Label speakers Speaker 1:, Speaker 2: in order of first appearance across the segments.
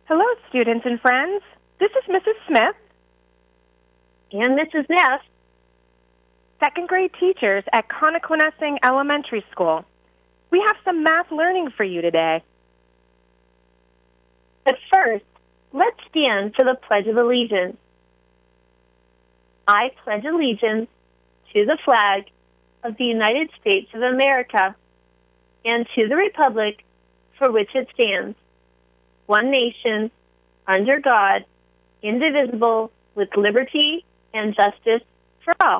Speaker 1: Hello, students and friends. This is Mrs. Smith
Speaker 2: and Mrs. Neff,
Speaker 1: second grade teachers at Connoquenessing Elementary School. We have some math learning for you today.
Speaker 2: But first, let's stand for the Pledge of Allegiance. I pledge allegiance to the flag of the United States of America and to the republic for which it stands, one nation, under God, indivisible, with liberty and justice for all.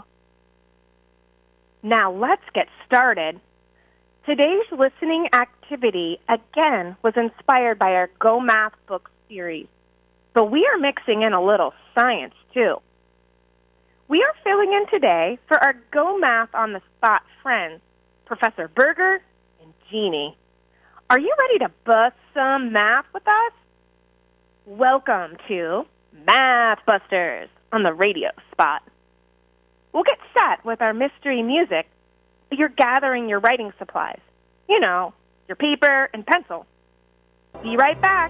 Speaker 1: Now let's get started. Today's listening activity, again, was inspired by our Go Math book series, but we are mixing in a little science, too. We are filling in today for our Go Math on the Spot friends, Professor Berger and Jeannie. Are you ready to bust some math with us? Welcome to Math Busters on the Radio Spot. We'll get set with our mystery music. You're gathering your writing supplies. You know, your paper and pencil. Be right back.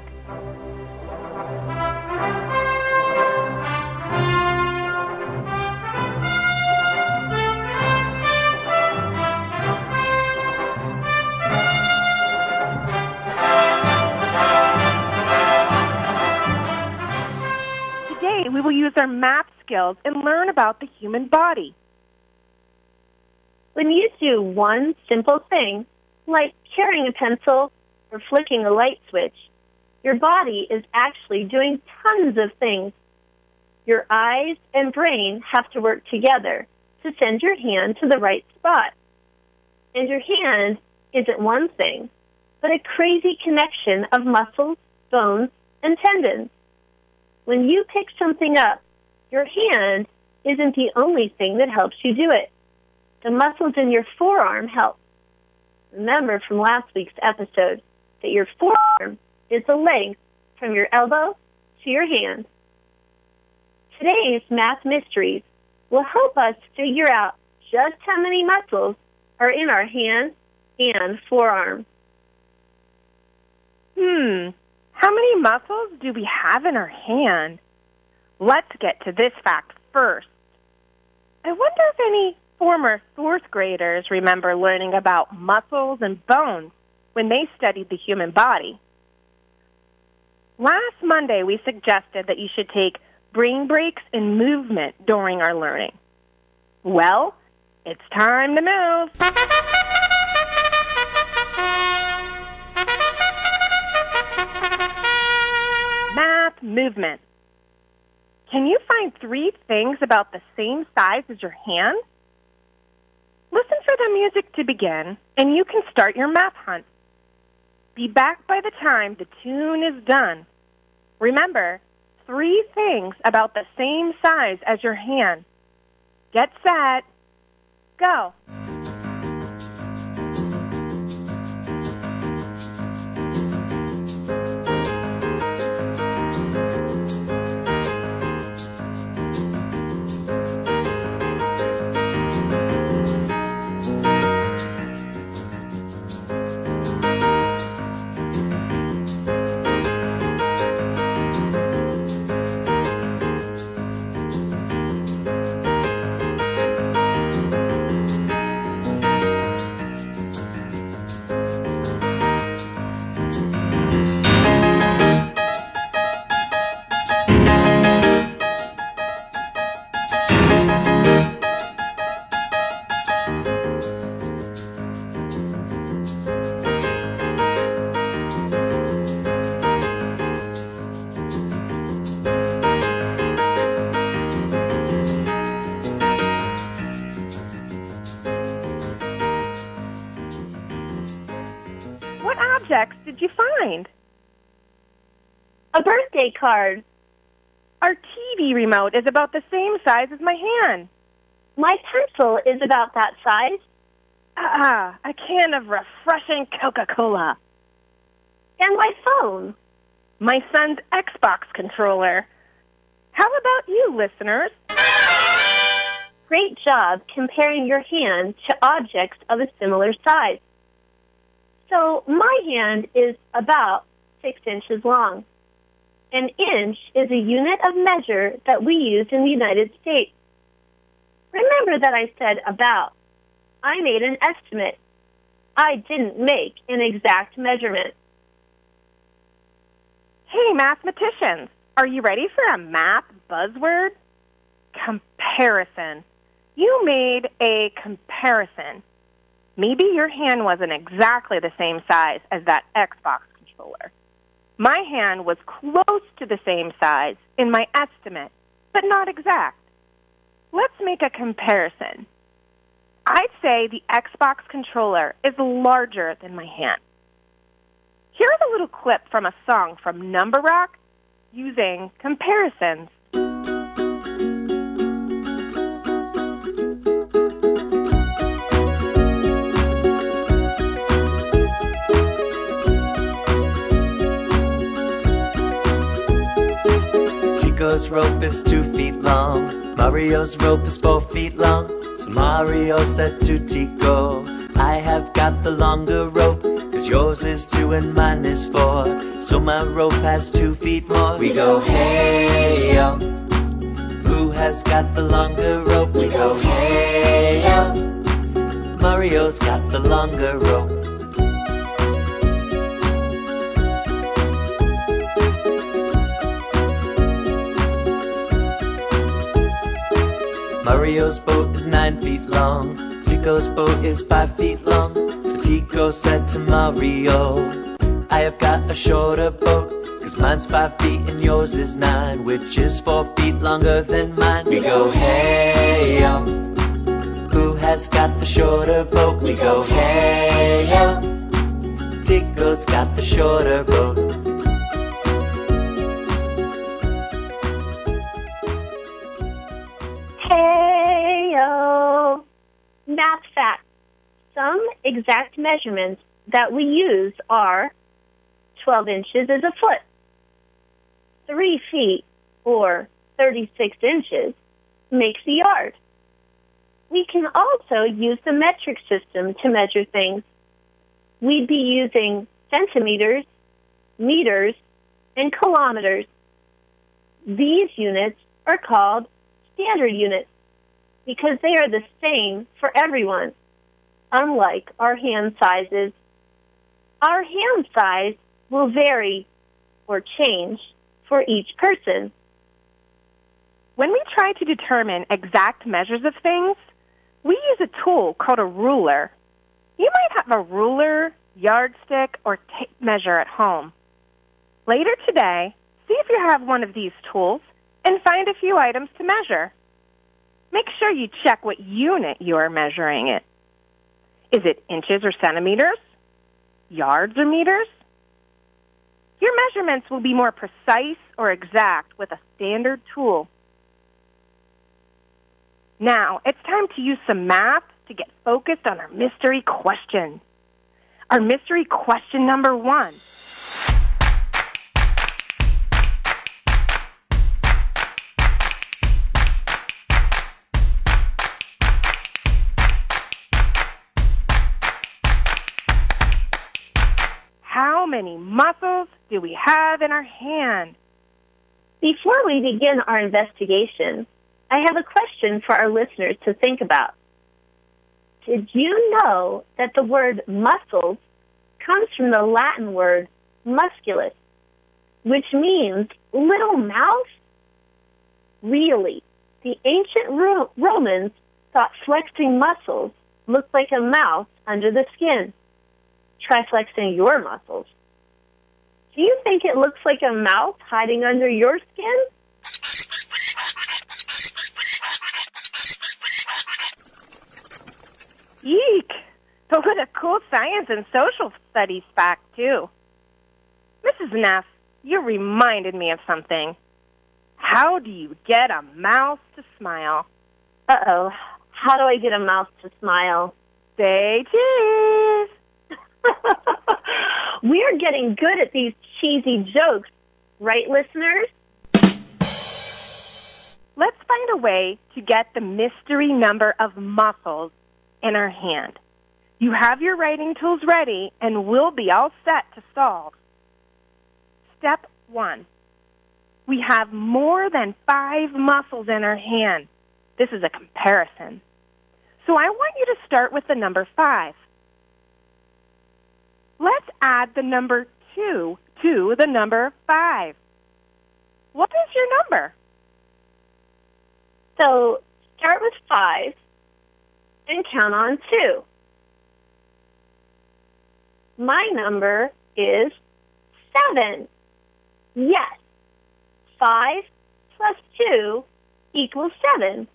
Speaker 1: Today, we will use our math skills and learn about the human body.
Speaker 2: When you do one simple thing, like carrying a pencil or flicking a light switch, your body is actually doing tons of things. Your eyes and brain have to work together to send your hand to the right spot. And your hand isn't one thing, but a crazy connection of muscles, bones, and tendons. When you pick something up, your hand isn't the only thing that helps you do it. The muscles in your forearm help. Remember from last week's episode that your forearm is the length from your elbow to your hand. Today's math mysteries will help us figure out just how many muscles are in our hand and forearm.
Speaker 1: How many muscles do we have in our hand? Let's get to this fact first. I wonder if any former fourth graders remember learning about muscles and bones when they studied the human body. Last Monday, we suggested that you should take brain breaks in movement during our learning. Well, it's time to move. Math movement. Can you find 3 things about the same size as your hand? Listen for the music to begin, and you can start your math hunt. Be back by the time the tune is done. Remember, 3 things about the same size as your hand. Get set. Go. What objects did you find?
Speaker 2: A birthday card.
Speaker 1: Our TV remote is about the same size as my hand.
Speaker 2: My pencil is about that size.
Speaker 1: A can of refreshing Coca-Cola.
Speaker 2: And my phone.
Speaker 1: My son's Xbox controller. How about you, listeners?
Speaker 2: Great job comparing your hand to objects of a similar size. So my hand is about 6 inches long. An inch is a unit of measure that we use in the United States. Remember that I said about. I made an estimate. I didn't make an exact measurement.
Speaker 1: Hey, mathematicians, are you ready for a math buzzword? Comparison. You made a comparison. Maybe your hand wasn't exactly the same size as that Xbox controller. My hand was close to the same size in my estimate, but not exact. Let's make a comparison. I'd say the Xbox controller is larger than my hand. Here's a little clip from a song from Number Rock using comparisons.
Speaker 3: Tico's rope is 2 feet long. Mario's rope is 4 feet long. So Mario said to Tico, I have got the longer rope, 'cause yours is 2 and mine is 4. So my rope has 2 feet more. We go, hey, yo. Who has got the longer rope? We go, hey, yo. Mario's got the longer rope. Mario's boat is 9 feet long. Tico's boat is 5 feet long. So Tico said to Mario, I have got a shorter boat, 'cause mine's 5 feet and yours is 9, which is 4 feet longer than mine. We go, hey, yo. Who has got the shorter boat? We go, hey, yo. Tico's got the shorter boat.
Speaker 2: Hey-o! Math fact. Some exact measurements that we use are 12 inches is a foot, 3 feet, or 36 inches, makes a yard. We can also use the metric system to measure things. We'd be using centimeters, meters, and kilometers. These units are called standard units because they are the same for everyone, unlike our hand sizes. Our hand size will vary or change for each person.
Speaker 1: When we try to determine exact measures of things, we use a tool called a ruler. You might have a ruler, yardstick, or tape measure at home. Later today, see if you have one of these tools and find a few items to measure. Make sure you check what unit you are measuring it. Is it inches or centimeters? Yards or meters? Your measurements will be more precise or exact with a standard tool. Now, it's time to use some math to get focused on our mystery question. Our mystery question number 1. How many muscles do we have in our hand?
Speaker 2: Before we begin our investigation, I have a question for our listeners to think about. Did you know that the word muscles comes from the Latin word musculus, which means little mouth? Really, the ancient Romans thought flexing muscles looked like a mouth under the skin. Try flexing your muscles. Do you think it looks like a mouth hiding under your skin?
Speaker 1: Eek! But what a cool science and social studies fact, too. Mrs. Neff, you reminded me of something. How do you get a mouth to smile?
Speaker 2: Uh-oh. How do I get a mouth to smile?
Speaker 1: Say cheese!
Speaker 2: We're getting good at these cheesy jokes, right, listeners?
Speaker 1: Let's find a way to get the mystery number of muscles in our hand. You have your writing tools ready, and we'll be all set to solve. Step 1. we have more than 5 muscles in our hand. This is a comparison. So I want you to start with the number 5. Let's add the number 2 to the number 5. What is your number?
Speaker 2: So start with 5 and count on 2. My number is 7. Yes, 5 plus 2 equals 7.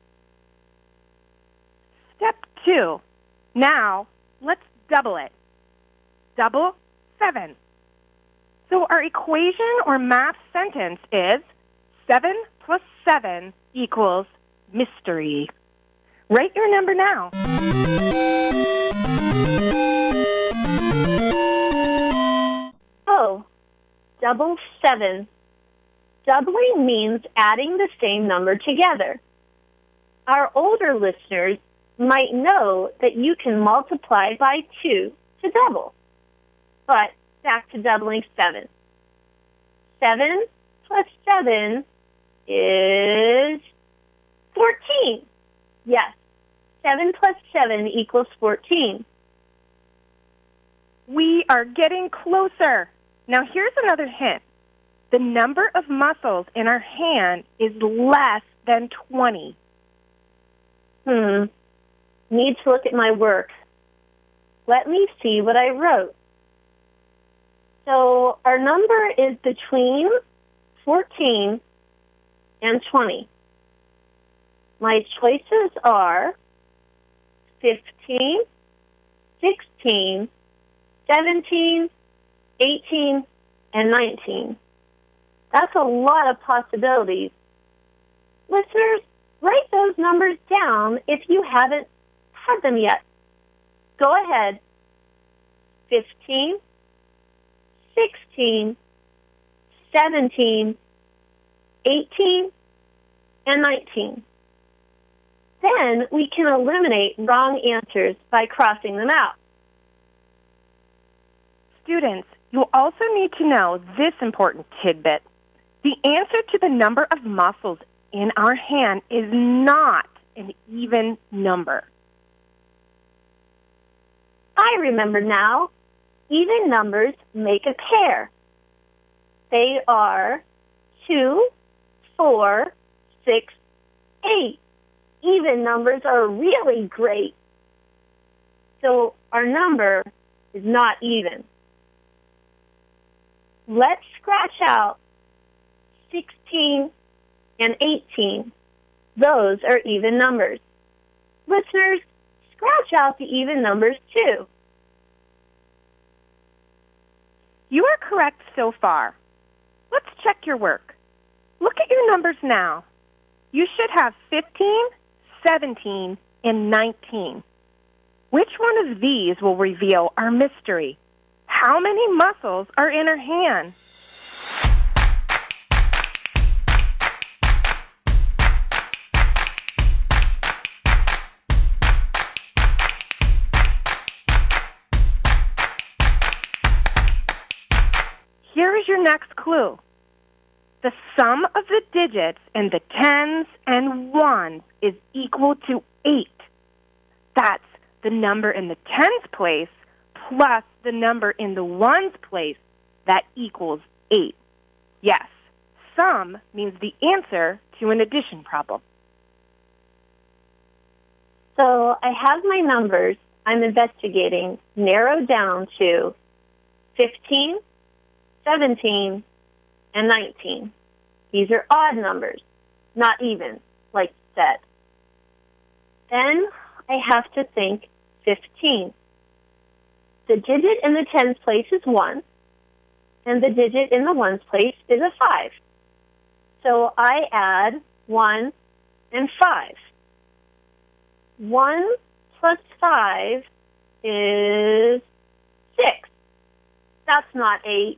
Speaker 1: Step 2. Now, let's double it. Double 7. So our equation or math sentence is 7 plus 7 equals mystery. Write your number now.
Speaker 2: Oh, double 7. Doubling means adding the same number together. Our older listeners might know that you can multiply by 2 to double. But back to doubling 7. 7 plus 7 is 14. Yes, 7 plus 7 equals 14.
Speaker 1: We are getting closer. Now here's another hint. The number of muscles in our hand is less than 20.
Speaker 2: Need to look at my work. Let me see what I wrote. So our number is between 14 and 20. My choices are 15, 16, 17, 18, and 19. That's a lot of possibilities. Listeners, write those numbers down if you haven't had them yet. Go ahead. 15, 16, 17, 18, and 19. Then we can eliminate wrong answers by crossing them out.
Speaker 1: Students, you'll also need to know this important tidbit. The answer to the number of muscles in our hand is not an even number.
Speaker 2: I remember now. Even numbers make a pair. They are 2, 4, 6, 8. Even numbers are really great. So our number is not even. Let's scratch out 16 and 18. Those are even numbers. Listeners, scratch out the even numbers too.
Speaker 1: You are correct so far. Let's check your work. Look at your numbers now. You should have 15, 17, and 19. Which one of these will reveal our mystery? How many muscles are in our hand? Here is your next clue. The sum of the digits in the tens and ones is equal to 8. That's the number in the tens place plus the number in the ones place that equals 8. Yes, sum means the answer to an addition problem.
Speaker 2: So I have my numbers I'm investigating narrowed down to 15, 17, and 19. These are odd numbers, not even, like you said. Then I have to think 15. The digit in the tens place is 1, and the digit in the ones place is a 5. So I add 1 and 5. 1 plus 5 is 6. That's not 8.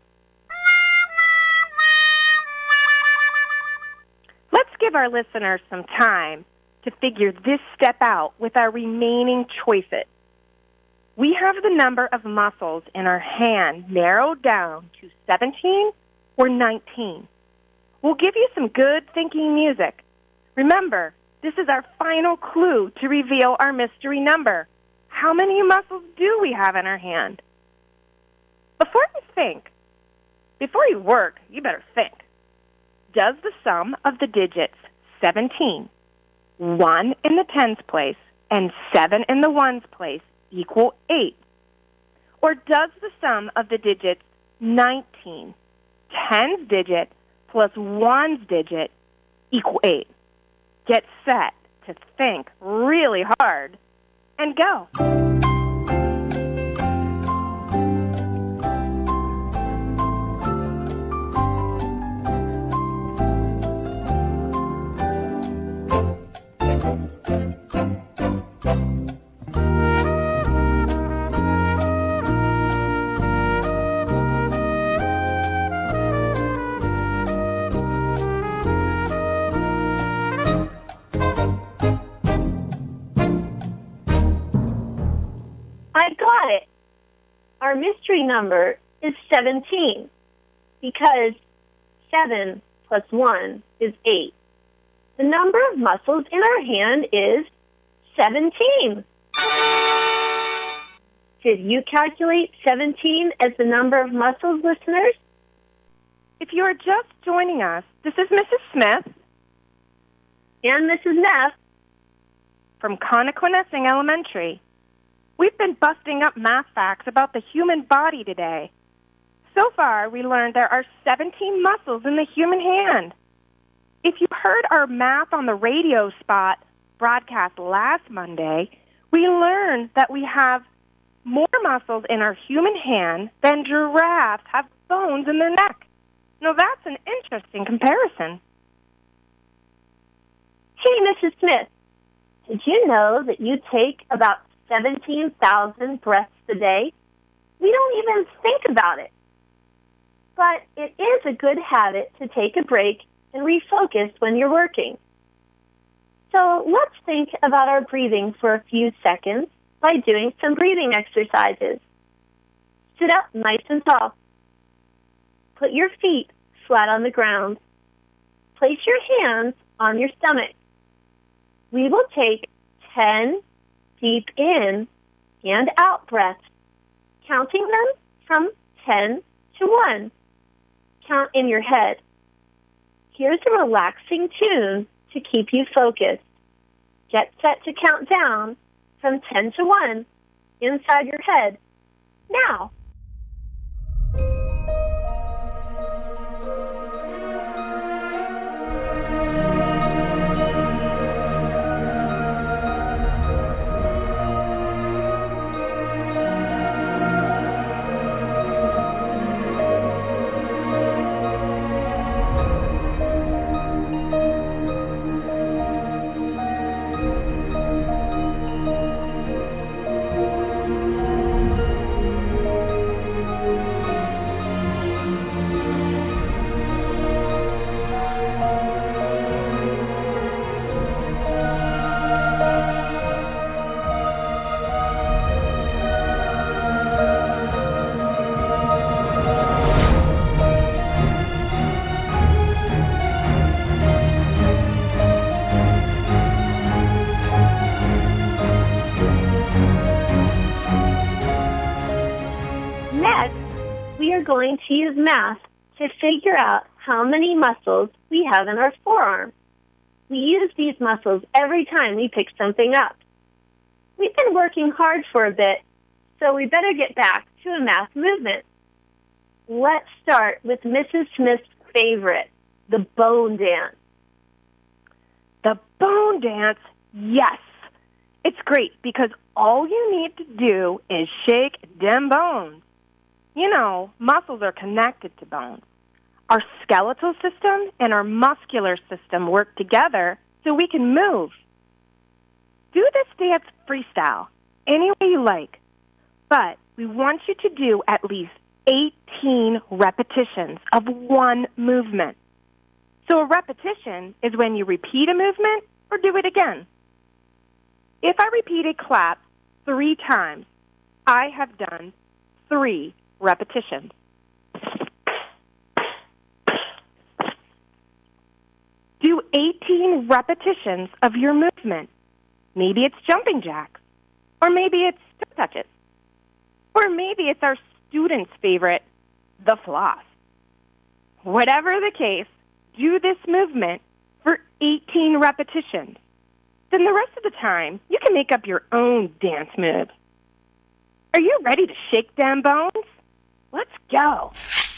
Speaker 1: Let's give our listeners some time to figure this step out with our remaining choices. We have the number of muscles in our hand narrowed down to 17 or 19. we'll give you some good thinking music. Remember, this is our final clue to reveal our mystery number. How many muscles do we have in our hand? Before you work, you better think. Does the sum of the digits 17, 1 in the tens place, and 7 in the ones place equal 8? Or does the sum of the digits 19, tens digit plus ones digit equal 8? Get set to think really hard and go.
Speaker 2: I got it. Our mystery number is 17 because 7 plus 1 is 8. The number of muscles in our hand is 17. Did you calculate 17 as the number of muscles, listeners?
Speaker 1: If you are just joining us, this is Mrs. Smith
Speaker 2: And Mrs. Neff
Speaker 1: from Connoquenessing Elementary. We've been busting up math facts about the human body today. So far, we learned there are 17 muscles in the human hand. If you heard our Math on the Radio spot broadcast last Monday, we learned that we have more muscles in our human hand than giraffes have bones in their neck. Now, that's an interesting comparison.
Speaker 2: Hey, Mrs. Smith, did you know that you take about 17,000 breaths a day? We don't even think about it. But it is a good habit to take a break and refocus when you're working. So let's think about our breathing for a few seconds by doing some breathing exercises. Sit up nice and tall. Put your feet flat on the ground. Place your hands on your stomach. We will take 10 deep in and out breaths, counting them from 10 to 1. Count in your head. Here's a relaxing tune to keep you focused. Get set to count down from 10 to 1 inside your head. Now. Going to use math to figure out how many muscles we have in our forearm. We use these muscles every time we pick something up. We've been working hard for a bit, so we better get back to a math movement. Let's start with Mrs. Smith's favorite, the bone dance.
Speaker 1: The bone dance, yes. It's great because all you need to do is shake them bones. You know, muscles are connected to bones. Our skeletal system and our muscular system work together so we can move. Do this dance freestyle, any way you like. But we want you to do at least 18 repetitions of one movement. So a repetition is when you repeat a movement or do it again. If I repeat a clap 3 times, I have done 3 repetitions. 18 repetitions of your movement. Maybe it's jumping jacks, or maybe it's toe touches, or maybe it's our students' favorite, the floss. Whatever the case, do this movement for 18 repetitions. Then the rest of the time, you can make up your own dance moves. Are you ready to shake them bones? Let's go.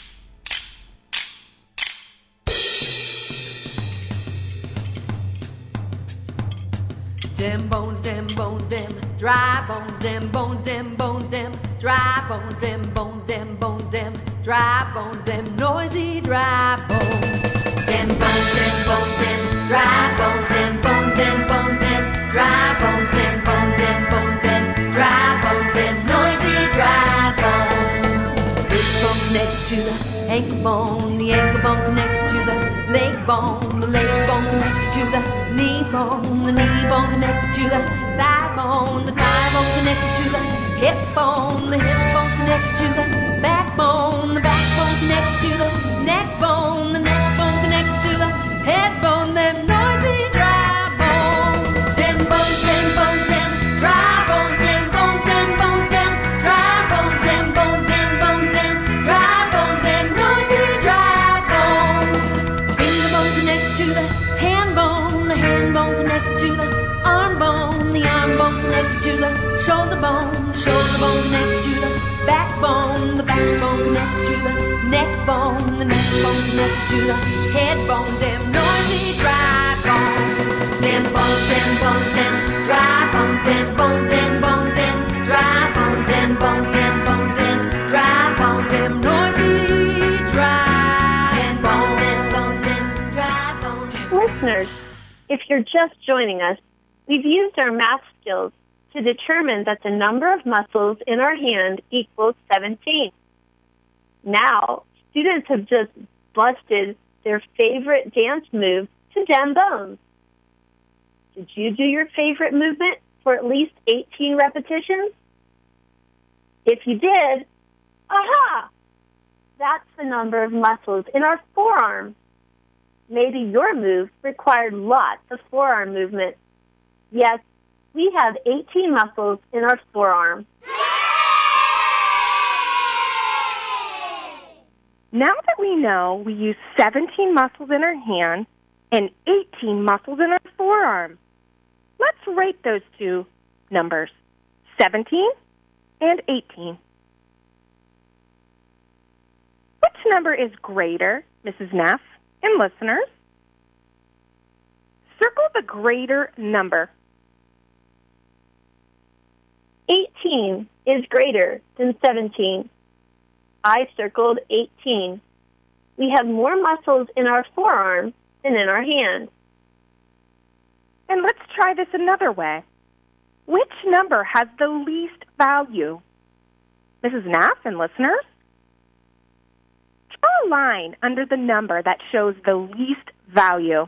Speaker 4: Them bones, them bones, them dry bones, them bones, them bones, them dry bones, them bones, them bones, them dry bones, them noisy dry bones. Them bones, them bones, them dry bones, them bones, them bones, them dry bones, them bones, them bones, them dry bones, them noisy dry bones. Hip bone connected to the ankle bone connected to the leg bone connected to the knee bone connected to the thigh bone connected to the hip bone connected to the backbone connected to the neck bone connected to the head bone, them noisy dry bones. Them bones, them bones, them dry bones, them bones, them bones, them dry bones, them bones, them bones, them dry bones, them noisy dry bones. Finger bone connected to the hand bone connected to the arm bone connected to the shoulder bone connected to the backbone connected to the neck bone connected to the head bone, them noisy dry bones. Them bones, them bones, them dry bones, them bones, them bones, them dry bones, them bones, them bones, them dry bones, them noisy dry bones, them bones, them dry bones.
Speaker 2: Listeners, if you're just joining us, we've used our math skills to determine that the number of muscles in our hand equals 17. Now, students have just busted their favorite dance move to them bones. Did you do your favorite movement for at least 18 repetitions? If you did, aha! That's the number of muscles in our forearm. Maybe your move required lots of forearm movement. Yes, we have 18 muscles in our forearm.
Speaker 1: Now that we know we use 17 muscles in our hand and 18 muscles in our forearm, let's rate those two numbers, 17 and 18. Which number is greater, Mrs. Neff and listeners? Circle the greater number.
Speaker 2: 18 is greater than 17. I circled 18. We have more muscles in our forearm than in our hand.
Speaker 1: And let's try this another way. Which number has the least value? Mrs. Neff and listeners? Draw a line under the number that shows the least value.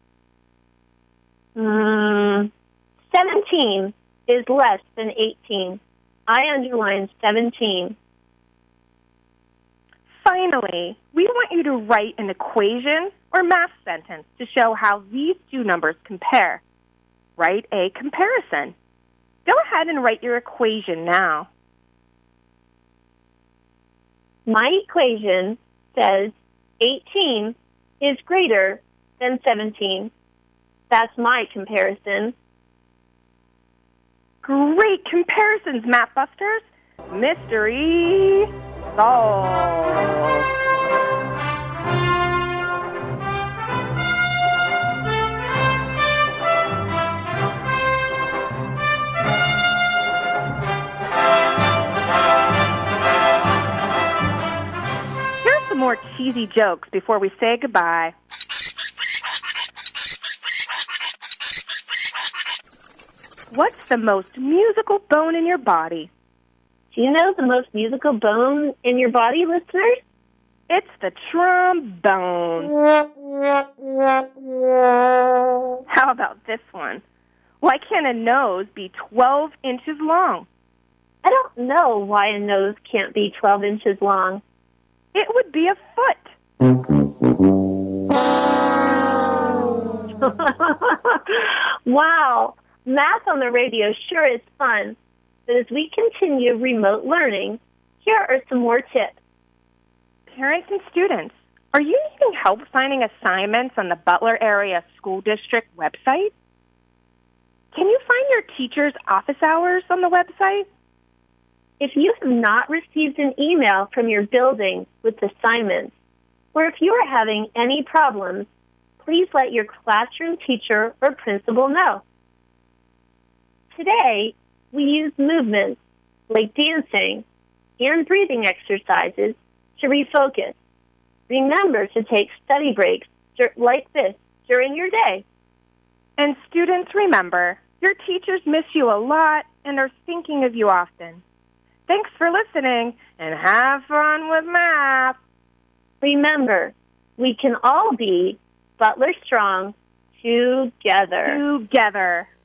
Speaker 2: 17 is less than 18. I underlined 17.
Speaker 1: Finally, we want you to write an equation or math sentence to show how these two numbers compare. Write a comparison. Go ahead and write your equation now.
Speaker 2: My equation says 18 is greater than 17. That's my comparison.
Speaker 1: Great comparisons, Math Busters. Mystery solved. Here's some more cheesy jokes before we say goodbye. What's the most musical bone in your body?
Speaker 2: Do you know the most musical bone in your body, listeners?
Speaker 1: It's the trombone. How about this one? Why can't a nose be 12 inches long?
Speaker 2: I don't know why a nose can't be 12 inches long.
Speaker 1: It would be a foot.
Speaker 2: Wow, math on the radio sure is fun. But as we continue remote learning, here are some more tips.
Speaker 1: Parents and students, are you needing help finding assignments on the Butler Area School District website? Can you find your teacher's office hours on the website?
Speaker 2: If you have not received an email from your building with assignments, or if you are having any problems, please let your classroom teacher or principal know. Today, we use movements like dancing and breathing exercises to refocus. Remember to take study breaks like this during your day.
Speaker 1: And students, remember, your teachers miss you a lot and are thinking of you often. Thanks for listening, and have fun with math.
Speaker 2: Remember, we can all be Butler Strong together.
Speaker 1: Together.